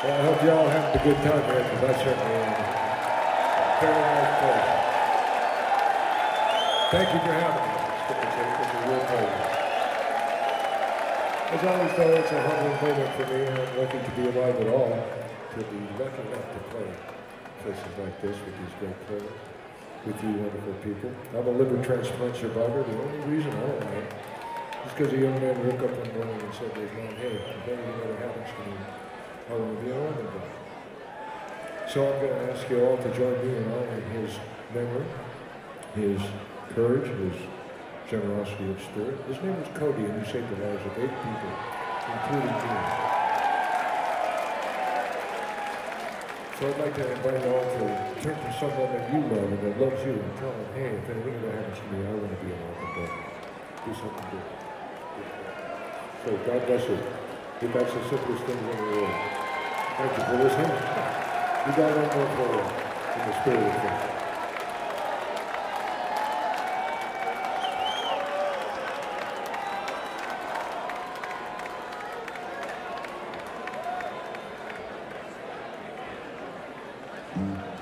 Well, I hope you all having a good time here, because I certainly am. Very nice place. Thank you for having me. It's a real pleasure. As always, though, it's a humbling moment for me, and I'm lucky to be alive at all, to be lucky enough to play places like this with these great players, with you wonderful people. I'm a liver transplant survivor. The only reason I don't know is because a young man woke up one morning and said to his mom, hey, if anything ever happens to me, I want to be an organ donor. So I'm going to ask you all to join me in honoring his memory, his courage, his generosity of spirit. His name was Cody, and he saved the lives of 8 people, including me. So I'd like to invite you all to turn to someone that you love and that loves you and tell them, hey, if anything ever happens to me, I want to be an organ donor. Do something good. So God bless you. That's the simplest thing in the world. Thank you for listening. You got one more for in the spirit of things. Mm.